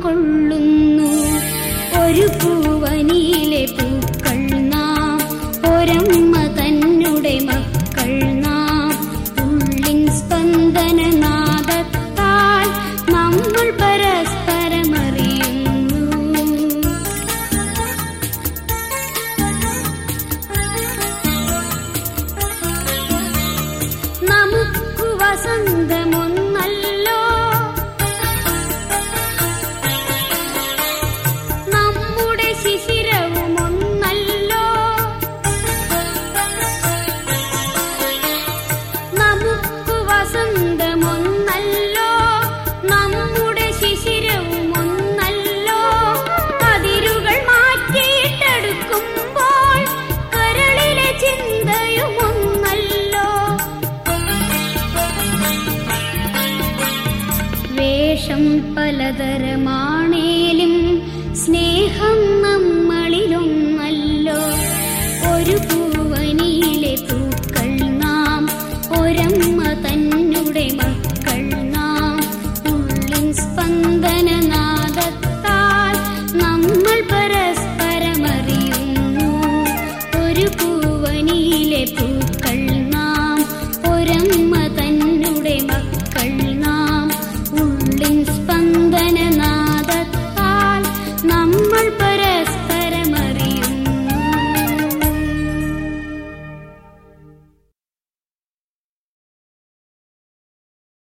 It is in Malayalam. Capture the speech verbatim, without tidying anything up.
കൊള്ളുന്നു. ഒരു പൂവനിയിലെ പൂക്കൾ നാം, ഒരമ്മ തന്നെ മക്കൾ നാം. ഉള്ളിൻ സ്പന്ദനനാദത്താൽ നമ്മൾ പരസ്പരമറിയുന്നു. നമുക്കു വസന്തമൊന്നല്ലോ, നമ്മുടെ ശിശിരവുമൊന്നല്ലോ. നമുക്കു വസന്തമൊന്നല്ലോ, നമ്മുടെ ശിശിരവുമൊന്നല്ലോ. അതിരുകൾ മാറ്റിയിട്ടെടുക്കുമ്പോൾ കരളിലെ ചിന്തയുമൊന്നല്ലോ. വേഷം പലതരമാണേലും സ്നേഹം നമ്മളിലൊന്നല്ലോ. ഒരു പൂവനിയിലെ പൂക്കൾ നാം, ഒരമ്മ തന്നെ മക്കൾ നാം. ഉള്ളിൻ സ്പന്ദന